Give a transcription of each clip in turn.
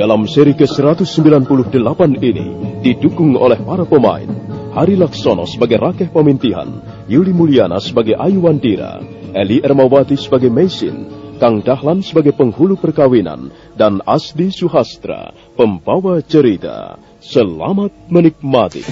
Dalam seri ke-198 ini didukung oleh para pemain Hari Laksono sebagai Rakeh Pemintihan, Yuli Mulyana sebagai Ayu Wandira, Eli Ermawati sebagai Mesin, Kang Dahlan sebagai penghulu perkawinan, dan Asdi Suhastra, pembawa cerita. Selamat menikmati.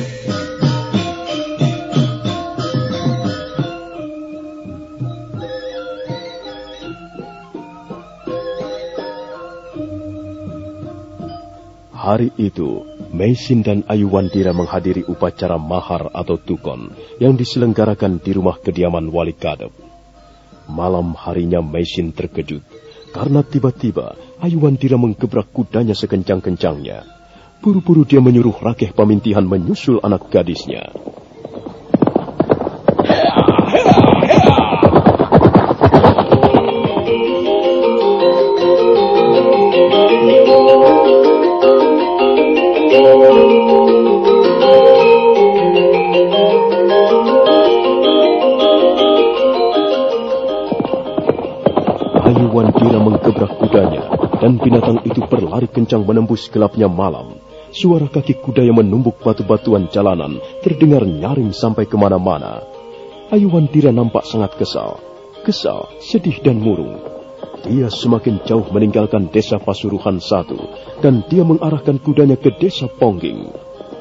Hari itu, Mesin dan Ayu Wandira menghadiri upacara mahar atau tukon yang diselenggarakan di rumah kediaman Wali Kadep. Malam harinya Mesin terkejut karena tiba-tiba Ayu Wandira menggebrak kudanya sekencang-kencangnya. Buru-buru dia menyuruh Rakeh Pemintihan menyusul anak gadisnya. Ayu Wandira menggebrak kudanya, dan binatang itu berlari kencang menembus gelapnya malam. Suara kaki kuda yang menumbuk batu-batuan jalanan terdengar nyaring sampai kemana-mana. Ayu Wandira nampak sangat kesal, sedih dan murung. Dia semakin jauh meninggalkan desa Pasuruhan 1, dan dia mengarahkan kudanya ke desa Pongging.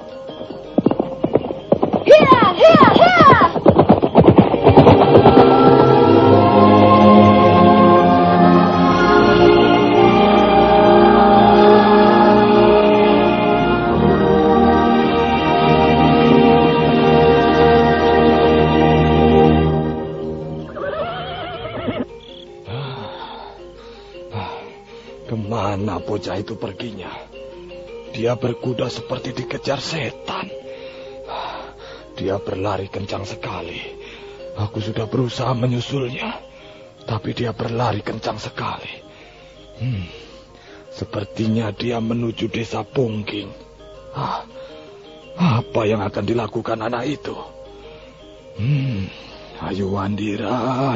Kemana bocah itu perginya? Dia berkuda seperti dikejar setan. Dia berlari kencang sekali. Aku sudah berusaha menyusulnya, tapi dia berlari kencang sekali. Sepertinya dia menuju desa Pongging. Apa yang akan dilakukan anak itu? Ayu Wandira.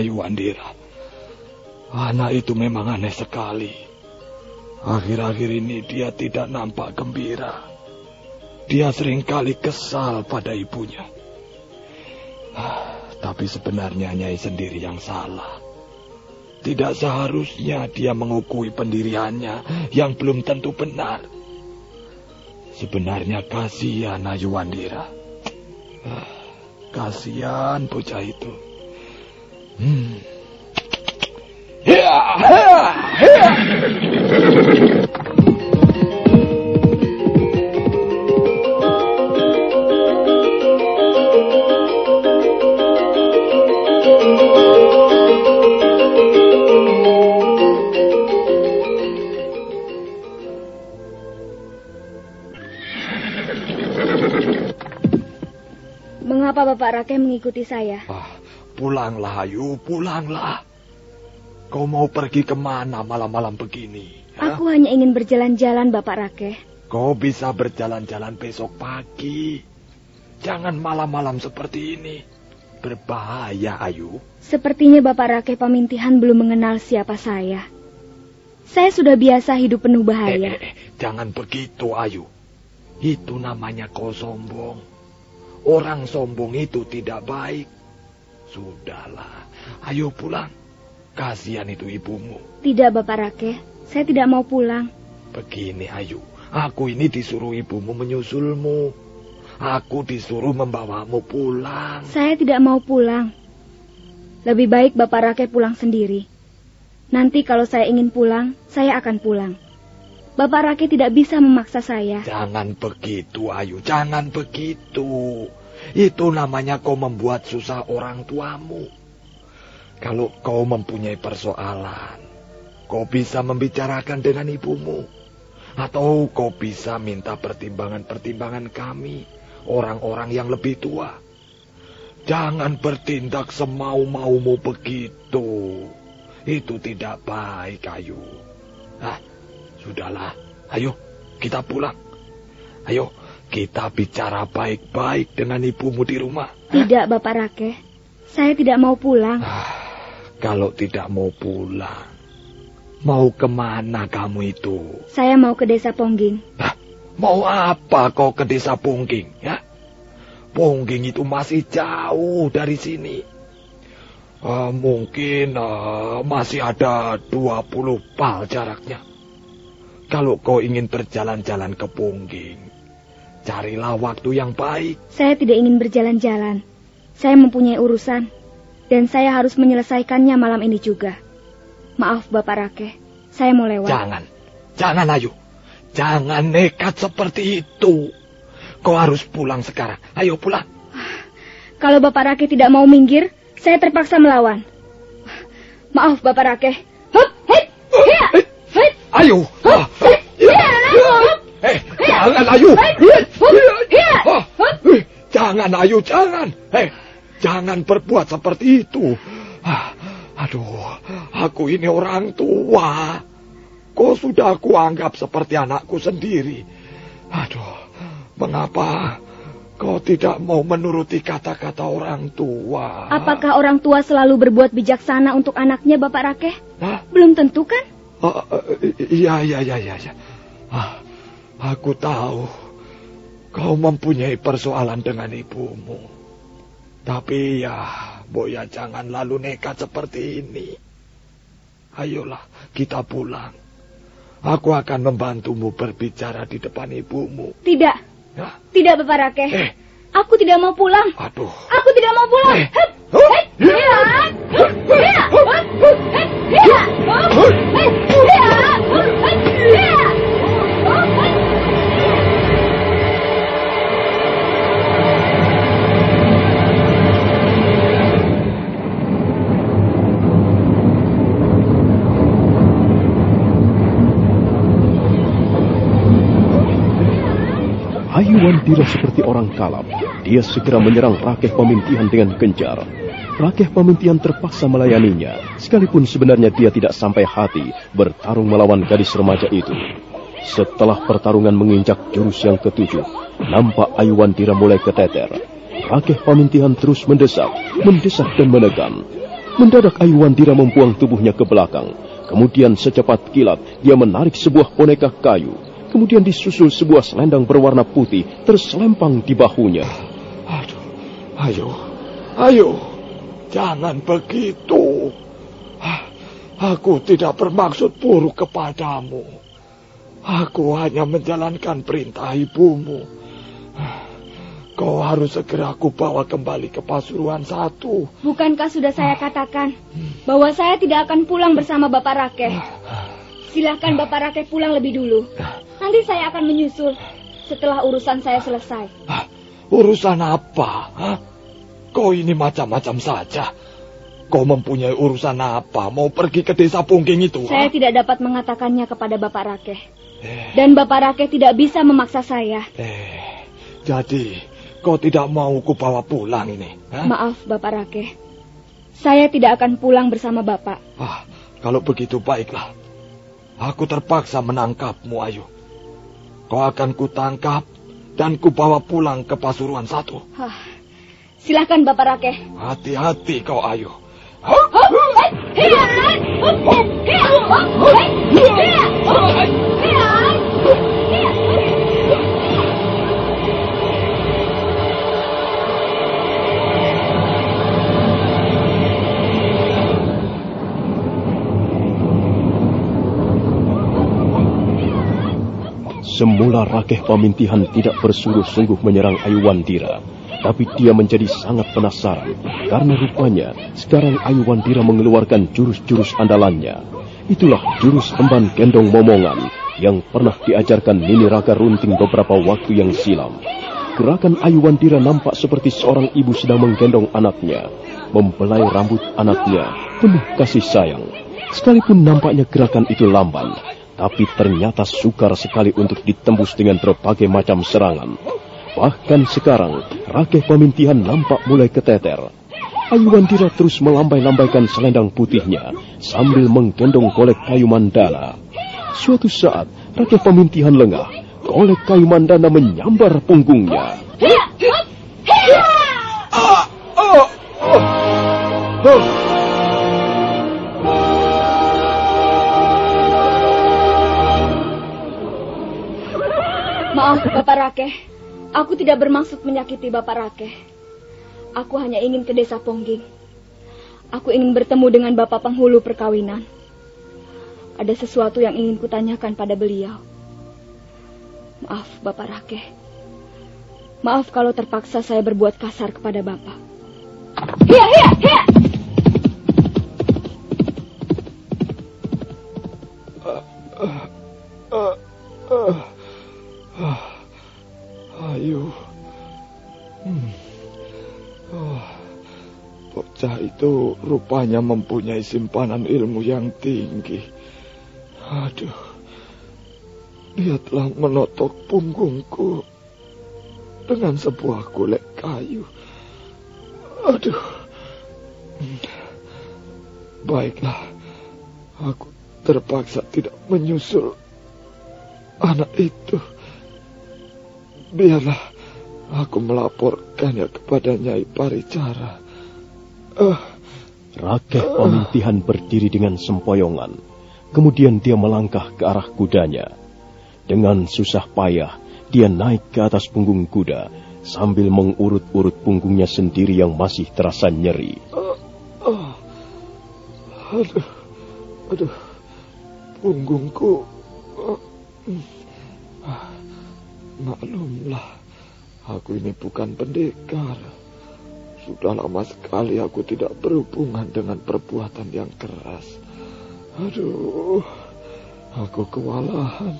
Anak itu memang aneh sekali. Akhir-akhir ini dia tidak nampak gembira. Dia seringkali kesal pada ibunya. Tapi sebenarnya Nyai sendiri yang salah. Tidak seharusnya dia mengukui pendiriannya yang belum tentu benar. Sebenarnya kasihan Ayu Wandira. Kasihan bocah itu. Mengapa Bapak Rakeh mengikuti saya? Pulanglah, Ayu, pulanglah. Kau mau pergi kemana malam-malam begini? Aku hanya ingin berjalan-jalan, Bapak Rakeh. Kau bisa berjalan-jalan besok pagi. Jangan malam-malam seperti ini. Berbahaya, Ayu. Sepertinya Bapak Rakeh Pemintihan belum mengenal siapa saya. Saya sudah biasa hidup penuh bahaya. Jangan begitu, Ayu. Itu namanya kau sombong. Orang sombong itu tidak baik. Sudahlah, ayo pulang. Kasihan itu ibumu. Tidak, Bapak Rakeh. Saya tidak mau pulang. Begini, Ayu. Aku ini disuruh ibumu menyusulmu. Aku disuruh membawamu pulang. Saya tidak mau pulang. Lebih baik Bapak Rakeh pulang sendiri. Nanti kalau saya ingin pulang, saya akan pulang. Bapak Rakeh tidak bisa memaksa saya. Jangan begitu, Ayu. Jangan begitu. Itu namanya kau membuat susah orang tuamu. Kalau kau mempunyai persoalan, kau bisa membicarakan dengan ibumu. Atau kau bisa minta pertimbangan-pertimbangan kami, orang-orang yang lebih tua. Jangan bertindak semau-maumu begitu. Itu tidak baik, Ayu. Sudahlah. Ayo, kita pulang. Ayo, kita bicara baik-baik dengan ibumu di rumah. Tidak, Bapak Rakeh. Saya tidak mau pulang. Kalau tidak mau pulang, Mau kemana kamu itu? Saya mau ke desa Pongging. Hah? Mau apa kau ke desa Pongging, ya? Pongging itu masih jauh dari sini. Mungkin masih ada 20 pal jaraknya. Kalau kau ingin berjalan-jalan ke Pongging, carilah waktu yang baik. Saya tidak ingin berjalan-jalan. Saya mempunyai urusan, dan saya harus menyelesaikannya malam ini juga. Maaf, Bapak Rakeh, saya mau lewat. Jangan Ayu. Jangan nekat seperti itu. Kau harus pulang sekarang. Ayo pulang. Kalau Bapak Rakeh tidak mau minggir, saya terpaksa melawan. Maaf, Bapak Rakeh. Ayo. Jangan Ayu. Jangan Ayu, jangan. Jangan berbuat seperti itu. Aduh, aku ini orang tua. Kau sudah aku anggap seperti anakku sendiri. Aduh, mengapa kau tidak mau menuruti kata-kata orang tua? Apakah orang tua selalu berbuat bijaksana untuk anaknya, Bapak Rakeh? Hah? Belum tentu kan? Iya. Aku tahu kau mempunyai persoalan dengan ibumu. Tapi Boya jangan lalu nekat seperti ini. Ayolah, kita pulang. Aku akan membantumu berbicara di depan ibumu. Tidak. Ya? Tidak, Bapak Rakeh. Aku tidak mau pulang. Aduh. Aku tidak mau pulang. Ayuwandira seperti orang kalap. Dia segera menyerang Rakeh Pamintihan dengan gencar. Rakeh Pamintihan terpaksa melayaninya, sekalipun sebenarnya dia tidak sampai hati bertarung melawan gadis remaja itu. Setelah pertarungan menginjak jurus yang ke-7, nampak Ayuwandira mulai keteter. Rakeh Pamintihan terus mendesak dan menekan. Mendadak Ayuwandira membuang tubuhnya ke belakang. Kemudian secepat kilat dia menarik sebuah boneka kayu. Kemudian disusul sebuah selendang berwarna putih terselempang di bahunya. Aduh, ayo, jangan begitu. Aku tidak bermaksud buruk kepadamu. Aku hanya menjalankan perintah ibumu. Kau harus segera aku bawa kembali ke Pasuruan 1. Bukankah sudah saya katakan bahwa saya tidak akan pulang bersama Bapak Rakeh? Silahkan Bapak Rakeh pulang lebih dulu. Nanti saya akan menyusul setelah urusan saya selesai. Urusan apa? Kau ini macam-macam saja. Kau mempunyai urusan apa? Mau pergi ke desa Pongging itu? Saya tidak dapat mengatakannya kepada Bapak Rakeh. Dan Bapak Rakeh tidak bisa memaksa saya. Jadi kau tidak mau kubawa pulang ini? Maaf Bapak Rakeh. Saya tidak akan pulang bersama Bapak. Kalau begitu baiklah. Aku terpaksa menangkapmu, Ayu. Kau akan kutangkap dan kubawa pulang ke Pasuruan 1. Silakan Bapak Rakeh. Hati-hati kau, Ayu. Semula Rakeh Pamintihan tidak bersungguh-sungguh menyerang Ayuwandira, tapi dia menjadi sangat penasaran karena rupanya sekarang Ayuwandira mengeluarkan jurus-jurus andalannya. Itulah jurus emban gendong momongan yang pernah diajarkan Nini Raka Runting beberapa waktu yang silam. Gerakan Ayuwandira nampak seperti seorang ibu sedang menggendong anaknya, membelai rambut anaknya penuh kasih sayang. Sekalipun nampaknya gerakan itu lamban, tapi ternyata sukar sekali untuk ditembus dengan berbagai macam serangan. Bahkan sekarang, Rakeh Pamintihan nampak mulai keteter. Ayuwandira terus melambai-lambaikan selendang putihnya sambil menggendong golek kayu mandala. Suatu saat, Rakeh Pamintihan lengah. Golek kayu mandala menyambar punggungnya. Maaf, Bapak Rakeh. Aku tidak bermaksud menyakiti Bapak Rakeh. Aku hanya ingin ke desa Pongging. Aku ingin bertemu dengan Bapak penghulu perkawinan. Ada sesuatu yang ingin kutanyakan pada beliau. Maaf, Bapak Rakeh. Maaf kalau terpaksa saya berbuat kasar kepada Bapak. Hiya, hiya, hiya! Ayu. Bocah itu rupanya mempunyai simpanan ilmu yang tinggi. Aduh, dia telah menotok punggungku dengan sebuah golek kayu. Aduh. Baiklah, aku terpaksa tidak menyusul anak itu. Biarlah aku melaporkannya kepada Nyai Paricara. Rakeh Pamintihan berdiri dengan sempoyongan. Kemudian dia melangkah ke arah kudanya. Dengan susah payah, dia naik ke atas punggung kuda sambil mengurut-urut punggungnya sendiri yang masih terasa nyeri. Aduh, punggungku. Maklumlah, aku ini bukan pendekar. Sudah lama sekali aku tidak berhubungan dengan perbuatan yang keras. Aduh, aku kewalahan.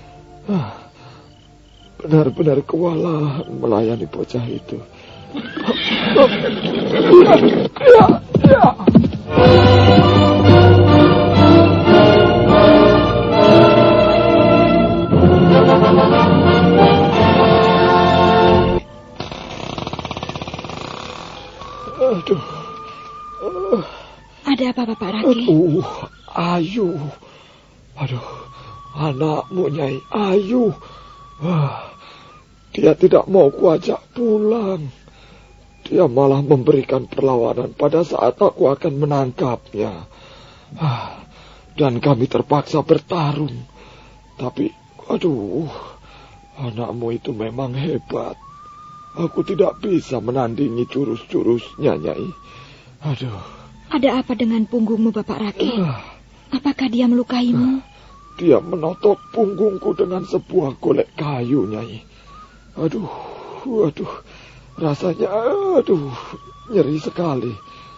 Benar-benar kewalahan melayani bocah itu. Aduh. Ada apa, Bapak Rakeh? Ayu. Aduh, anakmu, Nyai Ayu. Dia tidak mau kuajak pulang. Dia malah memberikan perlawanan pada saat aku akan menangkapnya. Dan kami terpaksa bertarung. Tapi, aduh, anakmu itu memang hebat. Aku tidak bisa menandingi jurus-jurusnya, Nyai. Aduh. Ada apa dengan punggungmu, Bapak Rakeh? Apakah dia melukaimu? Dia menotok punggungku dengan sebuah golek kayu, Nyai. Aduh. Rasanya, nyeri sekali.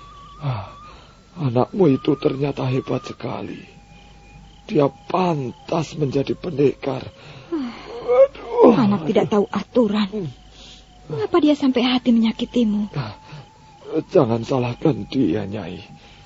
Anakmu itu ternyata hebat sekali. Dia pantas menjadi pendekar. Aduh. Anak tidak tahu aturan. Mengapa dia sampai hati menyakitimu? Jangan salahkan dia, Nyai.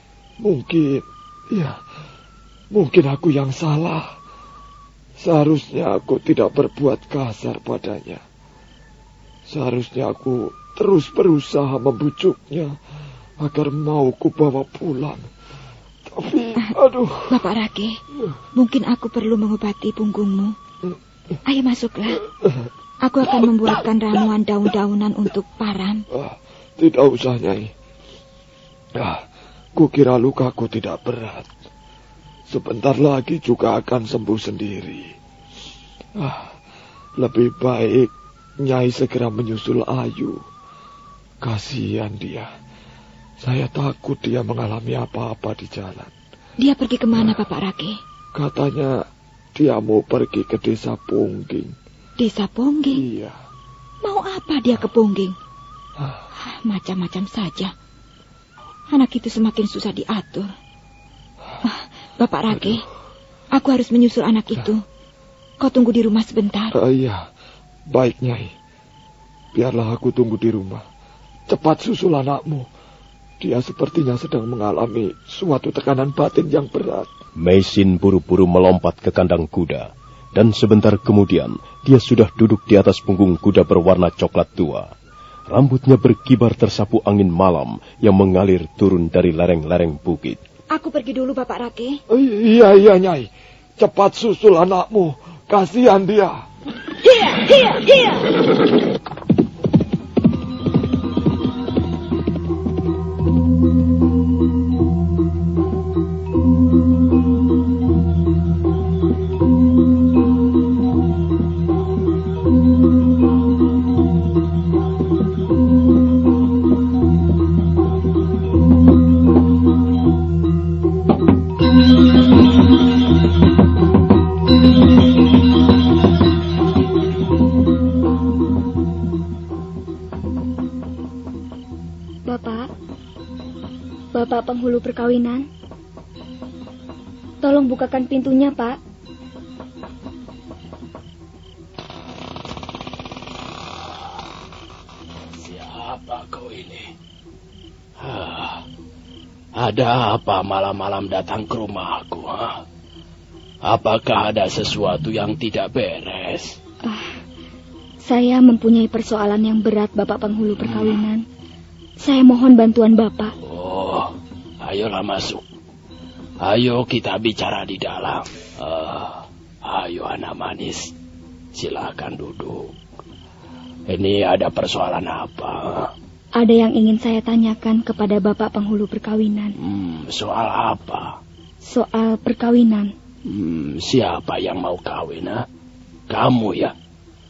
Mungkin aku yang salah. Seharusnya aku tidak berbuat kasar padanya. Seharusnya aku terus berusaha membujuknya agar mau kubawa pulang. Tapi, aduh. Bapak Rakeh, mungkin aku perlu mengobati punggungmu. Ayo masuklah. Aku akan membuatkan ramuan daun-daunan untuk param. Tidak usah, Nyai. Kukira lukaku tidak berat. Sebentar lagi juga akan sembuh sendiri. Lebih baik Nyai segera menyusul Ayu. Kasihan dia. Saya takut dia mengalami apa-apa di jalan. Dia pergi kemana, Bapak Rakeh? Katanya dia mau pergi ke desa Pongging. Desa Pongging? Iya. Mau apa dia ke Pongging? Macam-macam saja. Anak itu semakin susah diatur. Bapak Rakeh, aku harus menyusul anak itu. Kau tunggu di rumah sebentar. Iya, baik, Nyai. Biarlah aku tunggu di rumah. Cepat susul anakmu. Dia sepertinya sedang mengalami suatu tekanan batin yang berat. Meisin buru-buru melompat ke kandang kuda. Dan sebentar kemudian, dia sudah duduk di atas punggung kuda berwarna coklat tua. Rambutnya berkibar tersapu angin malam yang mengalir turun dari lereng-lereng bukit. Aku pergi dulu, Bapak Rakeh. Iya, Nyai. Cepat susul anakmu. Kasihan dia. Hiya. Bapak Penghulu Perkawinan. Tolong bukakan pintunya, Pak. Siapa kau ini? Ada apa malam-malam datang ke rumahku? Apakah ada sesuatu yang tidak beres? Saya mempunyai persoalan yang berat, Bapak Penghulu Perkawinan. Saya mohon bantuan Bapak. Oh, ayolah masuk. Ayo kita bicara di dalam. Ayo anak manis, silakan duduk. Ini ada persoalan apa? Ada yang ingin saya tanyakan kepada Bapak Penghulu Perkawinan. Soal apa? Soal perkawinan. Siapa yang mau kawin? Kamu ya?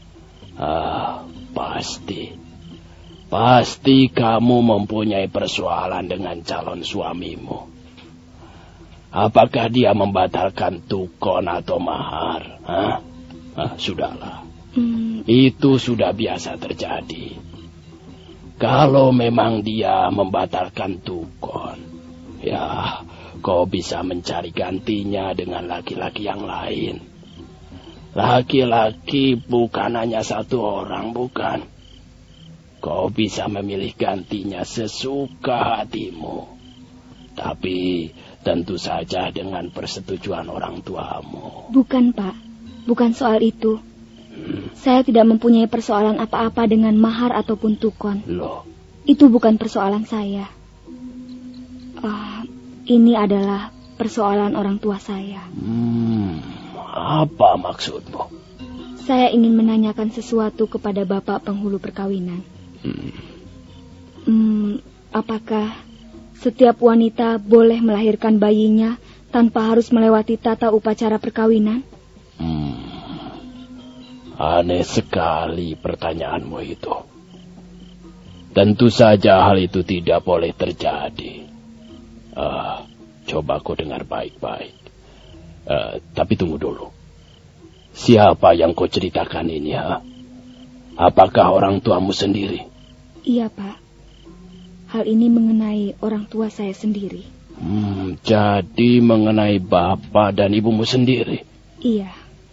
Pasti kamu mempunyai persoalan dengan calon suamimu. Apakah dia membatalkan tukon atau mahar? Sudahlah. Itu sudah biasa terjadi. Kalau memang dia membatalkan tukon, ya kau bisa mencari gantinya dengan laki-laki yang lain. Laki-laki bukan hanya satu orang, bukan? Kau bisa memilih gantinya sesuka hatimu. Tapi tentu saja dengan persetujuan orang tuamu. Bukan, Pak. Bukan soal itu. Saya tidak mempunyai persoalan apa-apa dengan mahar ataupun tukon. Loh? Itu bukan persoalan saya. Ini adalah persoalan orang tua saya. Apa maksudmu? Saya ingin menanyakan sesuatu kepada Bapak Penghulu Perkawinan. Apakah setiap wanita boleh melahirkan bayinya tanpa harus melewati tata upacara perkawinan? Aneh sekali pertanyaanmu itu. Tentu saja hal itu tidak boleh terjadi. Coba kau dengar baik-baik. Tapi tunggu dulu. Siapa yang kau ceritakan ini, Apakah orang tuamu sendiri? Iya, Pak. Hal ini mengenai orang tua saya sendiri. Jadi mengenai bapak dan ibumu sendiri? Iya.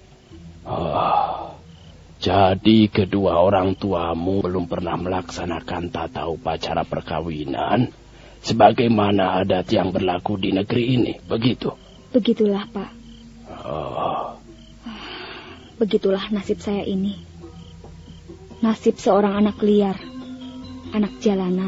Jadi kedua orang tuamu belum pernah melaksanakan tata upacara perkawinan sebagaimana adat yang berlaku di negeri ini, begitu? Begitulah, Pak. Begitulah nasib saya ini. Nasib seorang anak liar, anak jalanan.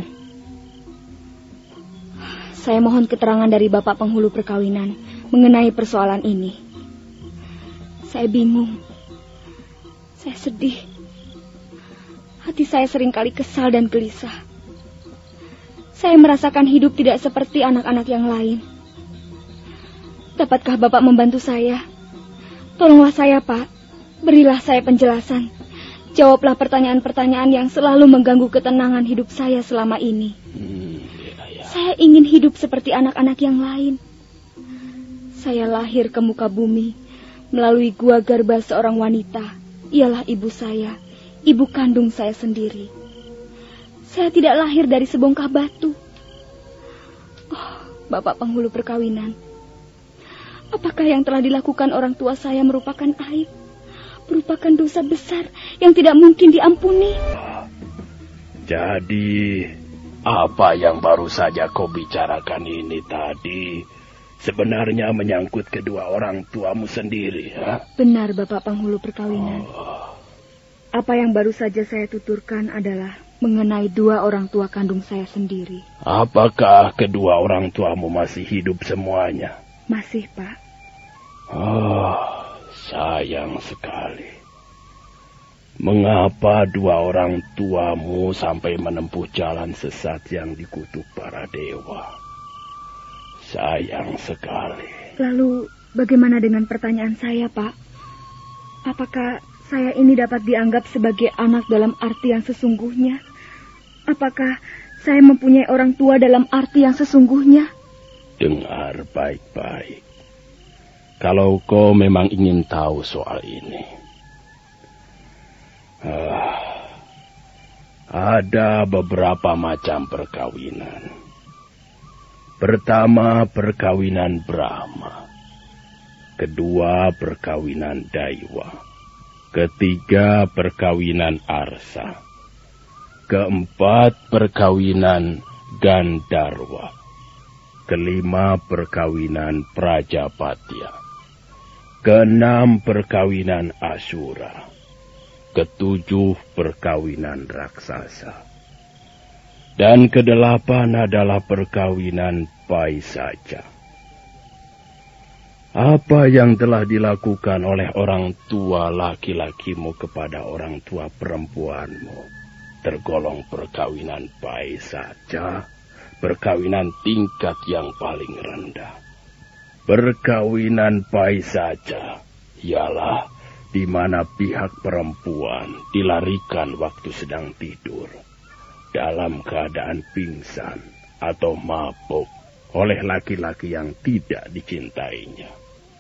Saya mohon keterangan dari Bapak Penghulu Perkawinan mengenai persoalan ini. Saya bingung. Saya sedih. Hati saya seringkali kesal dan gelisah. Saya merasakan hidup tidak seperti anak-anak yang lain. Dapatkah Bapak membantu saya? Tolonglah saya, Pak. Berilah saya penjelasan. Jawablah pertanyaan-pertanyaan yang selalu mengganggu ketenangan hidup saya selama ini. Saya ingin hidup seperti anak-anak yang lain. Saya lahir ke muka bumi melalui gua garba seorang wanita. Ialah ibu saya, ibu kandung saya sendiri. Saya tidak lahir dari sebongkah batu. Bapak Penghulu Perkawinan, apakah yang telah dilakukan orang tua saya merupakan aib? Merupakan dosa besar yang tidak mungkin diampuni? Jadi, apa yang baru saja kau bicarakan ini tadi sebenarnya menyangkut kedua orang tuamu sendiri, Benar, Bapak Penghulu Perkawinan. Apa yang baru saja saya tuturkan adalah mengenai dua orang tua kandung saya sendiri. Apakah kedua orang tuamu masih hidup semuanya? Masih, Pak. Sayang sekali. Mengapa dua orang tuamu sampai menempuh jalan sesat yang dikutuk para dewa? Sayang sekali. Lalu bagaimana dengan pertanyaan saya, Pak? Apakah saya ini dapat dianggap sebagai anak dalam arti yang sesungguhnya? Apakah saya mempunyai orang tua dalam arti yang sesungguhnya? Dengar baik-baik. Kalau kau memang ingin tahu soal ini, ada beberapa macam perkawinan. Pertama, perkawinan Brahma. Kedua, perkawinan Daiwa. Ketiga, perkawinan Arsa. Keempat, perkawinan Gandharwa. Kelima, perkawinan Prajapatya. Keenam, perkawinan Asura. Ketujuh, perkawinan raksasa. Dan kedelapan adalah perkawinan Paisaca. Apa yang telah dilakukan oleh orang tua laki-lakimu kepada orang tua perempuanmu tergolong perkawinan Paisaca, perkawinan tingkat yang paling rendah. Perkawinan Paisaca ialah di mana pihak perempuan dilarikan waktu sedang tidur, dalam keadaan pingsan atau mabuk oleh laki-laki yang tidak dicintainya.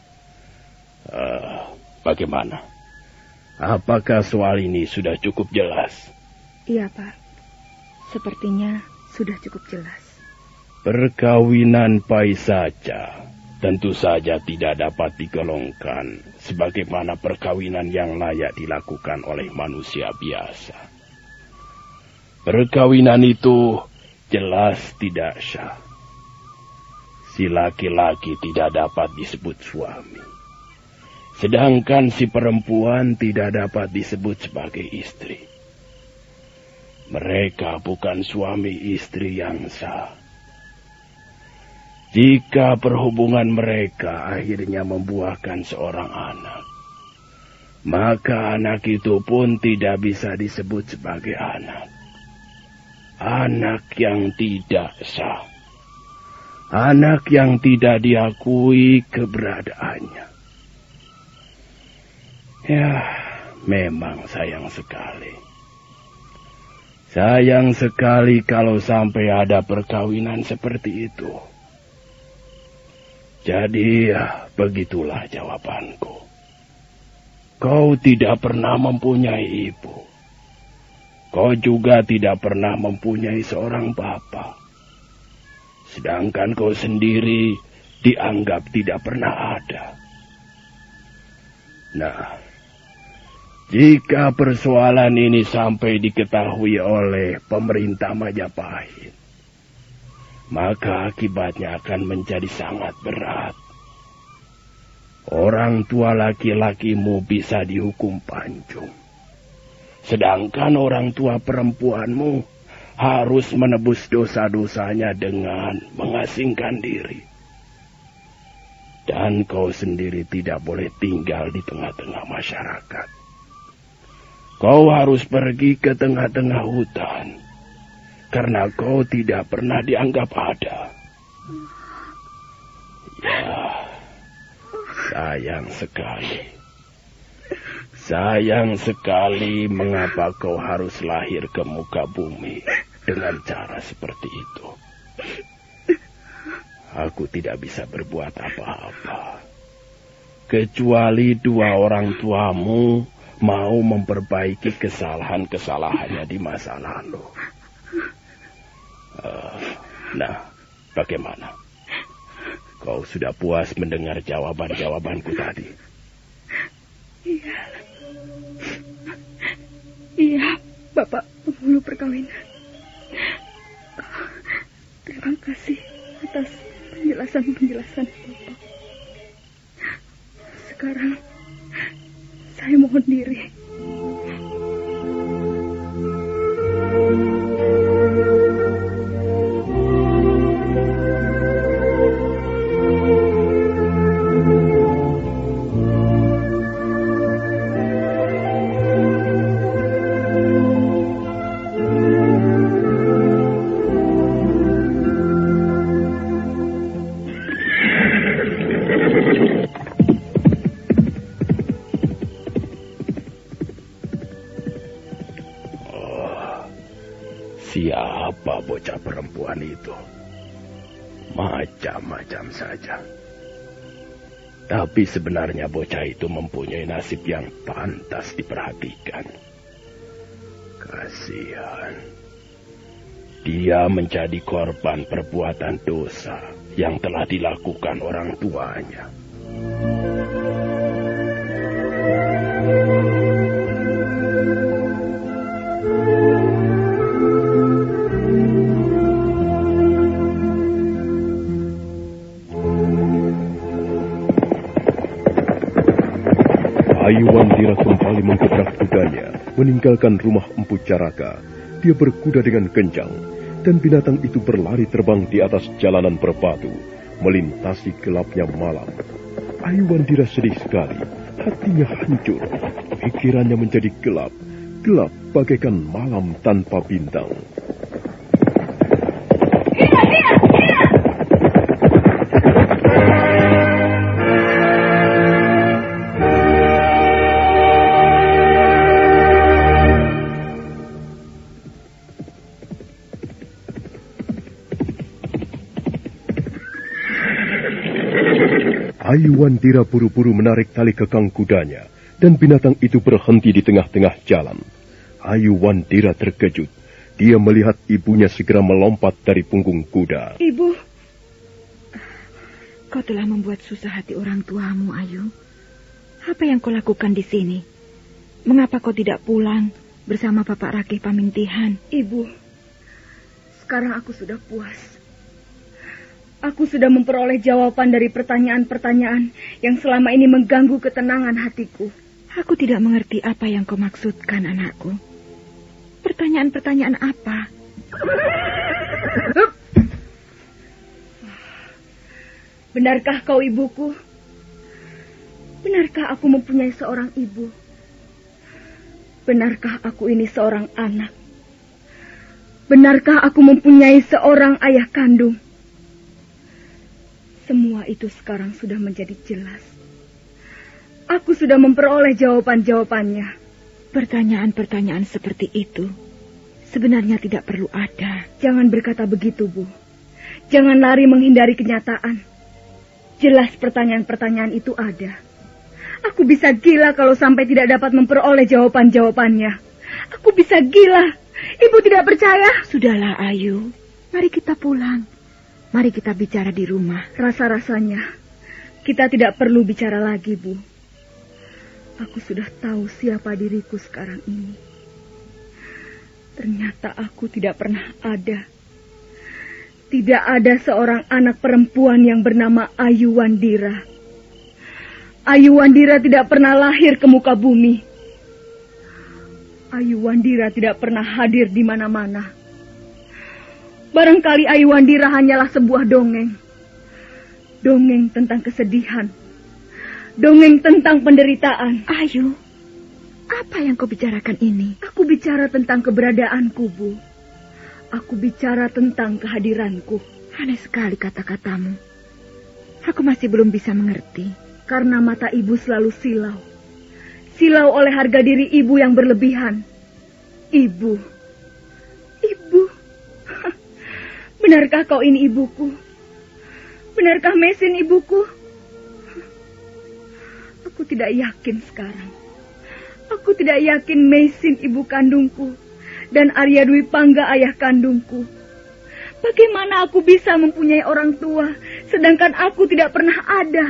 Bagaimana? Apakah soal ini sudah cukup jelas? Iya, Pak. Sepertinya sudah cukup jelas. Perkawinan Paisaca tentu saja tidak dapat digolongkan sebagaimana perkawinan yang layak dilakukan oleh manusia biasa. Perkawinan itu jelas tidak sah. Si laki-laki tidak dapat disebut suami, sedangkan si perempuan tidak dapat disebut sebagai istri. Mereka bukan suami istri yang sah. Jika perhubungan mereka akhirnya membuahkan seorang anak, maka anak itu pun tidak bisa disebut sebagai anak. Anak yang tidak sah. Anak yang tidak diakui keberadaannya. Ya, memang sayang sekali. Sayang sekali kalau sampai ada perkawinan seperti itu. Jadi, ya, begitulah jawabanku. Kau tidak pernah mempunyai ibu. Kau juga tidak pernah mempunyai seorang bapa. Sedangkan kau sendiri dianggap tidak pernah ada. Nah, jika persoalan ini sampai diketahui oleh pemerintah Majapahit, maka akibatnya akan menjadi sangat berat. Orang tua laki-lakimu bisa dihukum pancung. Sedangkan orang tua perempuanmu harus menebus dosa-dosanya dengan mengasingkan diri. Dan kau sendiri tidak boleh tinggal di tengah-tengah masyarakat. Kau harus pergi ke tengah-tengah hutan, karena kau tidak pernah dianggap ada. Ya, sayang sekali. Sayang sekali mengapa kau harus lahir ke muka bumi dengan cara seperti itu. Aku tidak bisa berbuat apa-apa, kecuali dua orang tuamu mau memperbaiki kesalahan-kesalahannya di masa lalu. Nah, bagaimana? Kau sudah puas mendengar jawaban-jawabanku tadi? Iya, Bapak penghulu perkawinan. Terima kasih atas penjelasan-penjelasan Bapak. Sekarang saya mohon diri. Siapa bocah perempuan itu? Macam-macam saja. Tapi sebenarnya bocah itu mempunyai nasib yang pantas diperhatikan. Kasihan. Dia menjadi korban perbuatan dosa yang telah dilakukan orang tuanya. Ayu Wandira kembali menggebrak kudanya, meninggalkan rumah Empu Caraka. Dia berkuda dengan kencang, dan binatang itu berlari terbang di atas jalanan berbatu, melintasi gelapnya malam. Ayu Wandira sedih sekali, hatinya hancur, pikirannya menjadi gelap, gelap bagaikan malam tanpa bintang. Ayu Wandira buru-buru menarik tali kekang kudanya, dan binatang itu berhenti di tengah-tengah jalan. Ayu Wandira terkejut. Dia melihat ibunya segera melompat dari punggung kuda. Ibu, kau telah membuat susah hati orang tuamu, Ayu. Apa yang kau lakukan di sini? Mengapa kau tidak pulang bersama Bapak Rakeh Pamintihan? Ibu, sekarang aku sudah puas. Aku sudah memperoleh jawaban dari pertanyaan-pertanyaan yang selama ini mengganggu ketenangan hatiku. Aku tidak mengerti apa yang kau maksudkan, anakku. Pertanyaan-pertanyaan apa? Benarkah kau ibuku? Benarkah aku mempunyai seorang ibu? Benarkah aku ini seorang anak? Benarkah aku mempunyai seorang ayah kandung? Semua itu sekarang sudah menjadi jelas. Aku sudah memperoleh jawaban-jawabannya. Pertanyaan-pertanyaan seperti itu sebenarnya tidak perlu ada. Jangan berkata begitu, Bu. Jangan lari menghindari kenyataan. Jelas pertanyaan-pertanyaan itu ada. Aku bisa gila kalau sampai tidak dapat memperoleh jawaban-jawabannya. Aku bisa gila. Ibu tidak percaya? Sudahlah, Ayu. Mari kita pulang. Mari kita bicara di rumah. Rasa-rasanya kita tidak perlu bicara lagi, Bu. Aku sudah tahu siapa diriku sekarang ini. Ternyata aku tidak pernah ada. Tidak ada seorang anak perempuan yang bernama Ayu Wandira. Ayu Wandira tidak pernah lahir ke muka bumi. Ayu Wandira tidak pernah hadir di mana-mana. Barangkali Ayu Wandira hanyalah sebuah dongeng. Dongeng tentang kesedihan. Dongeng tentang penderitaan. Ayu, apa yang kau bicarakan ini? Aku bicara tentang keberadaanku, Bu. Aku bicara tentang kehadiranku. Aneh sekali kata-katamu. Aku masih belum bisa mengerti. Karena mata ibu selalu silau. Silau oleh harga diri ibu yang berlebihan. Ibu. Benarkah kau ini ibuku? Benarkah Mesin ibuku? Aku tidak yakin sekarang. Aku tidak yakin Mesin ibu kandungku dan Arya Dwi Pangga ayah kandungku. Bagaimana aku bisa mempunyai orang tua sedangkan aku tidak pernah ada?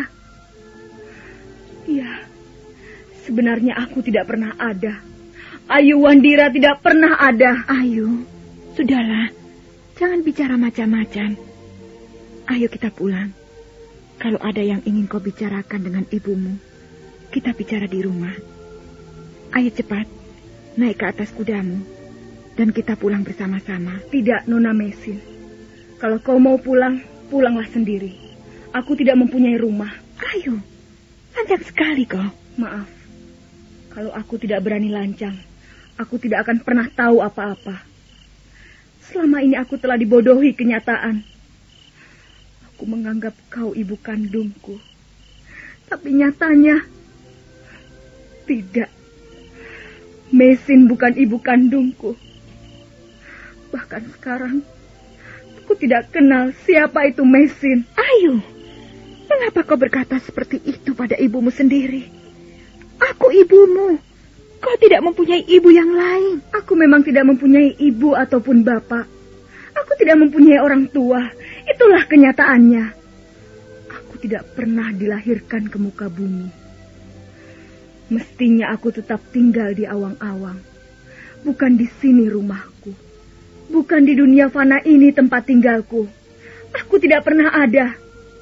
Ya, sebenarnya aku tidak pernah ada. Ayu Wandira tidak pernah ada. Ayu, sudahlah. Jangan bicara macam-macam. Ayo kita pulang. Kalau ada yang ingin kau bicarakan dengan ibumu, kita bicara di rumah. Ayo cepat, naik ke atas kudamu, dan kita pulang bersama-sama. Tidak, Nona Mesin. Kalau kau mau pulang, pulanglah sendiri. Aku tidak mempunyai rumah. Ayo, lancang sekali kau. Maaf, kalau aku tidak berani lancang, aku tidak akan pernah tahu apa-apa. Selama ini aku telah dibodohi kenyataan. Aku menganggap kau ibu kandungku. Tapi nyatanya, tidak. Mesin bukan ibu kandungku. Bahkan sekarang, aku tidak kenal siapa itu Mesin. Ayu, mengapa kau berkata seperti itu pada ibumu sendiri? Aku ibumu. Kau tidak mempunyai ibu yang lain. Aku memang tidak mempunyai ibu ataupun bapak. tidak mempunyai orang tua. Itulah kenyataannya. Aku tidak pernah dilahirkan ke muka bumi. Mestinya aku tetap tinggal di awang-awang. Bukan di sini rumahku. Bukan di dunia fana ini tempat tinggalku. Aku tidak pernah ada.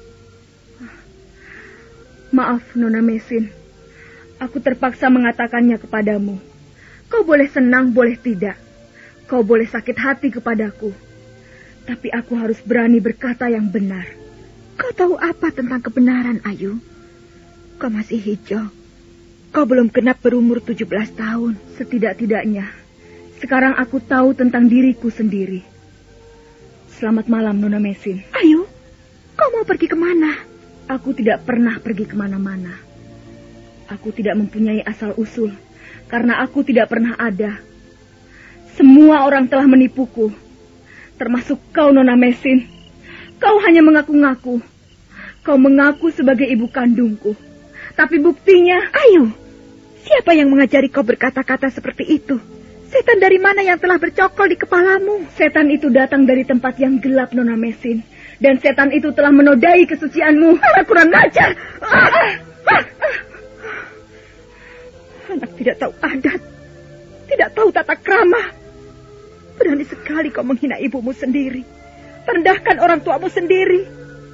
Maaf, Nona Mesin. Aku terpaksa mengatakannya kepadamu. Kau boleh senang, boleh tidak. Kau boleh sakit hati kepadaku. Tapi aku harus berani berkata yang benar. Kau tahu apa tentang kebenaran, Ayu? Kau masih hijau. Kau belum genap berumur 17 tahun. Setidak-tidaknya, sekarang aku tahu tentang diriku sendiri. Selamat malam, Nona Mesin. Ayu, kau mau pergi kemana? Aku tidak pernah pergi kemana-mana. Aku tidak mempunyai asal-usul, karena aku tidak pernah ada. Semua orang telah menipuku, termasuk kau, Nona Mesin. Kau hanya mengaku-ngaku. Kau mengaku sebagai ibu kandungku. Tapi buktinya... Ayu, siapa yang mengajari kau berkata-kata seperti itu? Setan dari mana yang telah bercokol di kepalamu? Setan itu datang dari tempat yang gelap, Nona Mesin. Dan setan itu telah menodai kesucianmu. Kurang ajar. Anak tidak tahu adat. Tidak tahu tata krama. Berani sekali kau menghina ibumu sendiri. Merendahkan orang tuamu sendiri.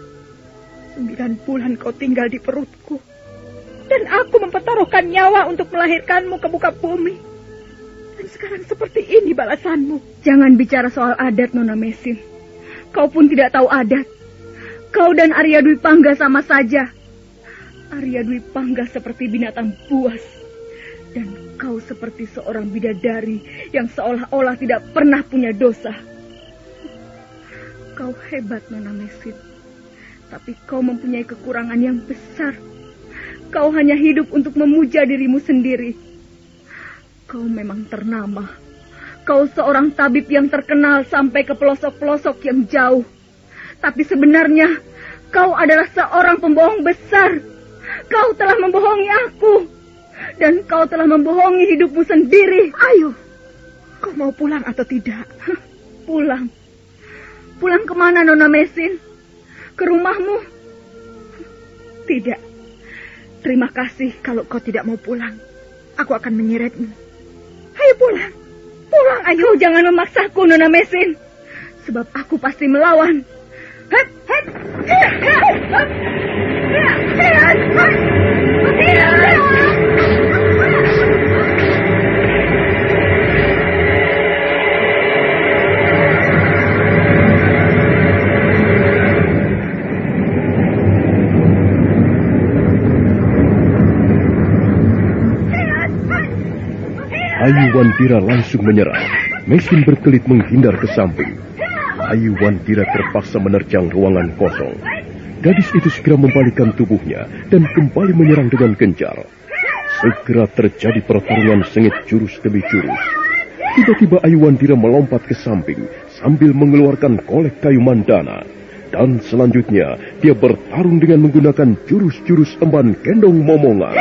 9 bulan kau tinggal di perutku. Dan aku mempertaruhkan nyawa untuk melahirkanmu ke muka bumi. Dan sekarang seperti ini balasanmu. Jangan bicara soal adat, Nona Mesin. Kau pun tidak tahu adat. Kau dan Arya Dwi Pangga sama saja. Arya Dwi Pangga seperti binatang buas. Dan kau seperti seorang bidadari yang seolah-olah tidak pernah punya dosa. Kau hebat, Nona Mesin. Tapi kau mempunyai kekurangan yang besar. Kau hanya hidup untuk memuja dirimu sendiri. Kau memang ternama. Kau seorang tabib yang terkenal sampai ke pelosok-pelosok yang jauh. Tapi sebenarnya kau adalah seorang pembohong besar. Kau telah membohongi aku. Dan kau telah membohongi hidupmu sendiri. Ayo, kau mau pulang atau tidak? Pulang? Pulang kemana, Nona Mesin? Ke rumahmu? Tidak. Terima kasih kalau kau tidak mau pulang. Aku akan menyeretmu. Ayo pulang. Pulang, ayo. Jangan memaksaku, Nona Mesin. Sebab aku pasti melawan. Ayu Wantira langsung menyerang. Mesin berkelit menghindar ke samping. Ayu Wantira terpaksa menerjang ruangan kosong. Gadis itu segera membalikkan tubuhnya dan kembali menyerang dengan gencar. Segera terjadi pertarungan sengit jurus demi jurus. Tiba-tiba Ayu Wantira melompat ke samping sambil mengeluarkan kolek kayu mandana. Dan selanjutnya dia bertarung dengan menggunakan jurus-jurus emban kendong momongan.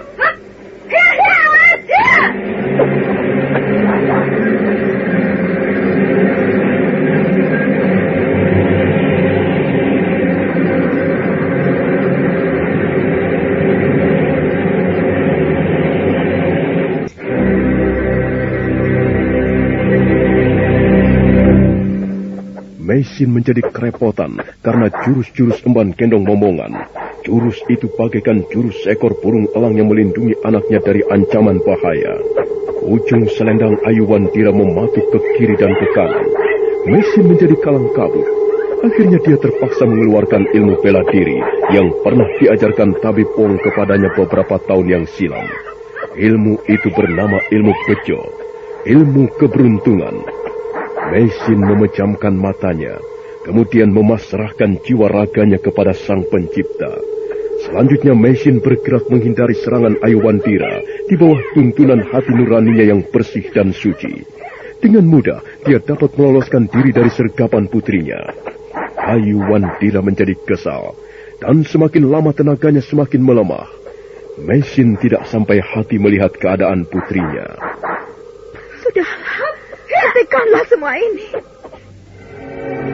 Mesin menjadi kerepotan karena jurus-jurus emban kendong momongan. Jurus itu bagaikan jurus seekor burung elang yang melindungi anaknya dari ancaman bahaya. Ujung selendang Ayu Wantira mematuk ke kiri dan ke kanan. Mesin menjadi kalang kabut. Akhirnya dia terpaksa mengeluarkan ilmu bela diri yang pernah diajarkan Tabib Wong kepadanya beberapa tahun yang silam. Ilmu itu bernama ilmu bejo, ilmu keberuntungan. Mesin memejamkan matanya, kemudian memasrahkan jiwa raganya kepada Sang Pencipta. Selanjutnya Mesin bergerak menghindari serangan Ayu Wantira di bawah tuntunan hati nuraninya yang bersih dan suci. Dengan mudah dia dapat meloloskan diri dari sergapan putrinya. Ayu Wantira menjadi kesal, dan semakin lama tenaganya semakin melemah. Mesin tidak sampai hati melihat keadaan putrinya. Sudahlah, hentikanlah semua ini.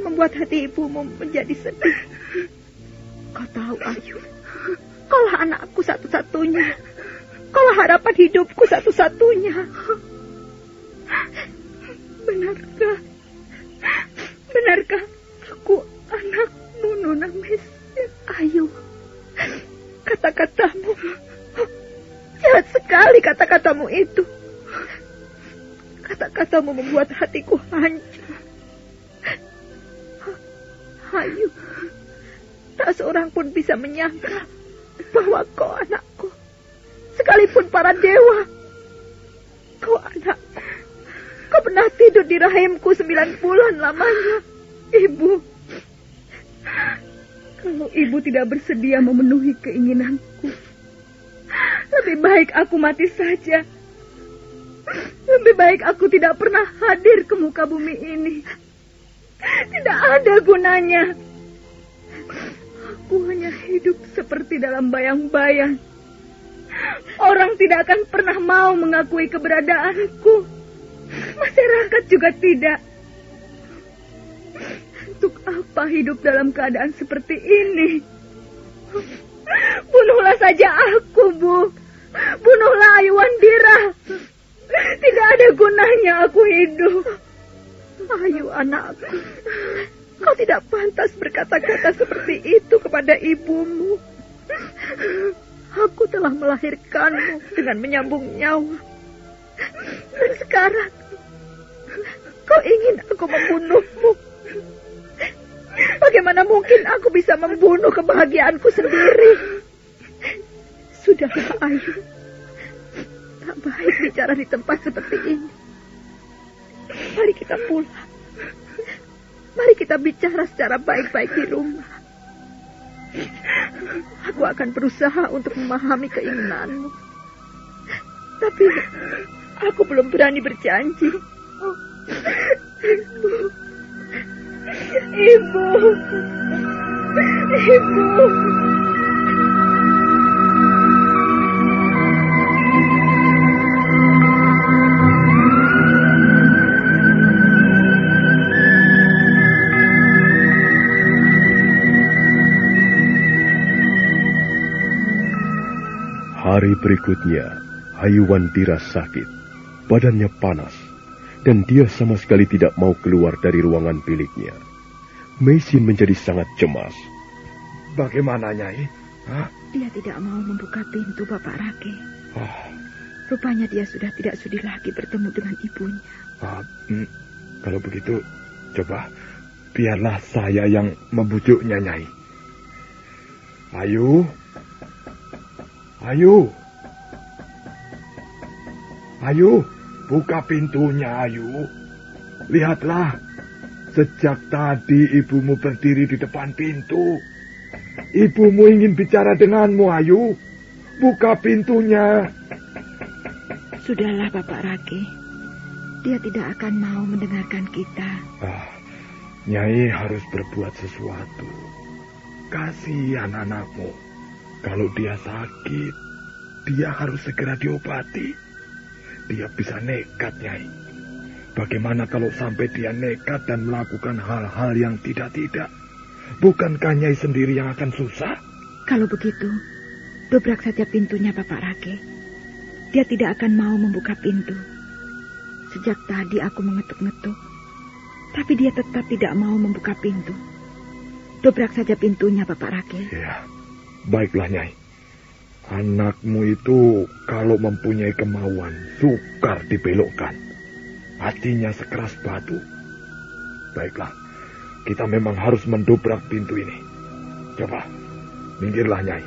membuat hati ibumu menjadi sedih. Kau tahu, Ayu, kaulah anakku satu-satunya. Kaulah harapan hidupku satu-satunya. Benarkah? Benarkah aku anakmu, Nona Mesin? Ayu, kata-katamu, jahat sekali kata-katamu itu. Kata-katamu membuat hatiku hancur. Ayu, tak seorang pun bisa menyangka bahwa kau anakku. Sekalipun para dewa, kau anakku. Kau pernah tidur di rahimku 9 bulan lamanya. Ibu, kalau ibu tidak bersedia memenuhi keinginanku, lebih baik aku mati saja. Lebih baik aku tidak pernah hadir ke muka bumi ini. Tidak ada gunanya. Aku hanya hidup seperti dalam bayang-bayang. Orang tidak akan pernah mau mengakui keberadaanku. Masyarakat juga tidak. Untuk apa hidup dalam keadaan seperti ini? Bunuhlah saja aku, Bu. Bunuhlah Ayu Wandira. Tidak ada gunanya aku hidup. Ayu, anakku, kau tidak pantas berkata-kata seperti itu kepada ibumu. Aku telah melahirkanmu dengan menyambung nyawa. Dan sekarang kau ingin aku membunuhmu. Bagaimana mungkin aku bisa membunuh kebahagiaanku sendiri? Sudahlah, Ayu. Tak baik bicara di tempat seperti ini. Mari kita pulang. Mari kita bicara secara baik-baik di rumah. Aku akan berusaha untuk memahami keinginanmu. Tapi aku belum berani berjanji. Ibu. Hari berikutnya, Ayu Wandira sakit, badannya panas, dan dia sama sekali tidak mau keluar dari ruangan biliknya. Mesin menjadi sangat cemas. Bagaimana, Nyai? Hah? Dia tidak mau membuka pintu, Bapak Rake. Rupanya dia sudah tidak sudi lagi bertemu dengan ibunya. Kalau begitu, coba biarlah saya yang membujuknya, Nyai. Ayu. Ayu, buka pintunya, Ayu. Lihatlah, sejak tadi ibumu berdiri di depan pintu. Ibumu ingin bicara denganmu, Ayu. Buka pintunya. Sudahlah, Bapak Rake. Dia tidak akan mau mendengarkan kita. Nyai harus berbuat sesuatu. Kasihan anakmu. Kalau dia sakit, dia harus segera diobati. Dia bisa nekat, Nyai. Bagaimana kalau sampai dia nekat dan melakukan hal-hal yang tidak-tidak? Bukankah Nyai sendiri yang akan susah? Kalau begitu, dobrak saja pintunya, Bapak Rake. Dia tidak akan mau membuka pintu. Sejak tadi aku mengetuk-ngetuk, tapi dia tetap tidak mau membuka pintu. Dobrak saja pintunya, Bapak Rake. Ya. Baiklah, Nyai. Anakmu itu kalau mempunyai kemauan, sukar dibelokkan. Hatinya sekeras batu. Baiklah, kita memang harus mendobrak pintu ini. Coba, minggirlah, Nyai.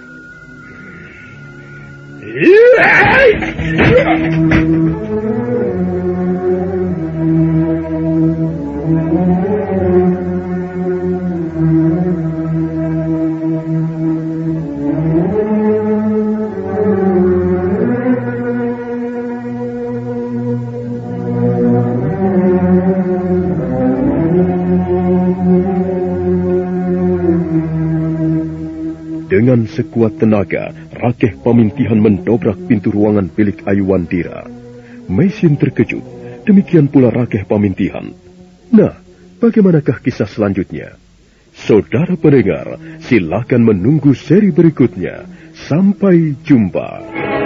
Dengan sekuat tenaga, Rakeh Pamintihan mendobrak pintu ruangan bilik Ayu Wandira. Mesin terkejut, demikian pula Rakeh Pamintihan. Nah, bagaimanakah kisah selanjutnya? Saudara pendengar, silakan menunggu seri berikutnya. Sampai jumpa.